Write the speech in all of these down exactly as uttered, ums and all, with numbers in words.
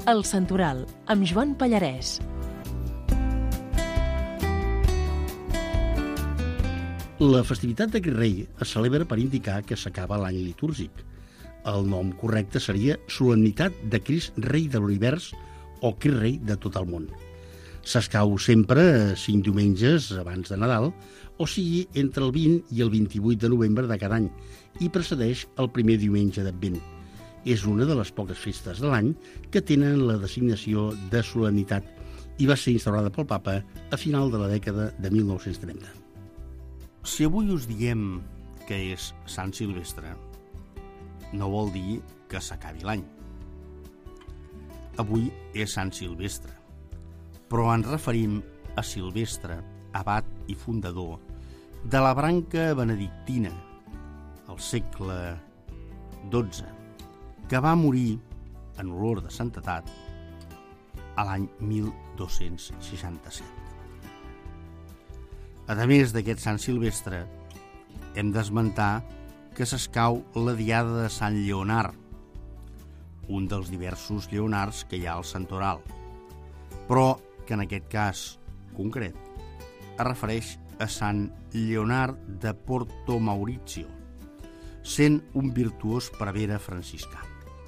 El Santoral, amb Joan Pallarès. La festivitat de Crist Rei es celebra per indicar que s'acaba l'any litúrgic. El nom correcte seria Solemnitat de Crist Rei de l'Univers o Crist Rei de tot el món. S'escau sempre cinc diumenges abans de Nadal, o sigui, entre el vint i el vint-i-vuit de novembre de cada any, i precedeix el primer diumenge d'Advent. És una de les poques festes de l'any que tenen la designació de solemnitat i va ser instaurada pel papa a final de la dècada de mil nou-cents trenta. Si avui us diem que és Sant Silvestre, no vol dir que s'acabi l'any. Avui és Sant Silvestre, però ens referim a Silvestre, abat i fundador de la branca benedictina, al segle dotze, que va morir en olor de santedat a l'any mil dos-cents seixanta-set. A més d'aquest Sant Silvestre, hem d'esmentar que s'escau la diada de Sant Lleonard, un dels diversos lleonards que hi ha al santoral, però que en aquest cas concret es refereix a Sant Lleonard de Porto Maurizio, sent un virtuós prevere franciscà.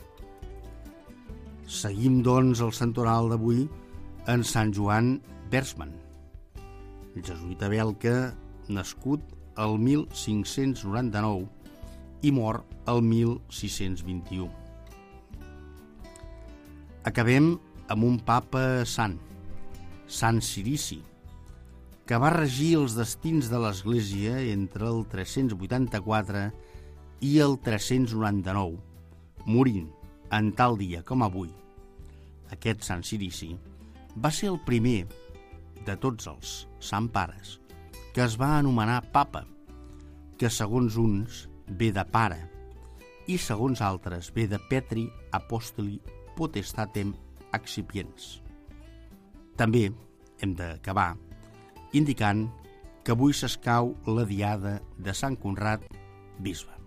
Seguim, doncs, el santoral d'avui en Sant Joan Versman, jesuïta belga, nascut el mil cinc-cents noranta-nou i mor el mil sis-cents vint-i-u. Acabem amb un papa sant, Sant Cirici, que va regir els destins de l'Església entre el tres-cents vuitanta-quatre i el tres-cents noranta-nou, morint en tal dia com avui. Aquest Sant Cirici va ser el primer de tots els sant pares que es va anomenar papa, que segons uns ve de pare i segons altres ve de Petri Apostoli Potestatem Accipiens. També hem d'acabar indicant que avui s'escau la diada de Sant Conrad, bisbe.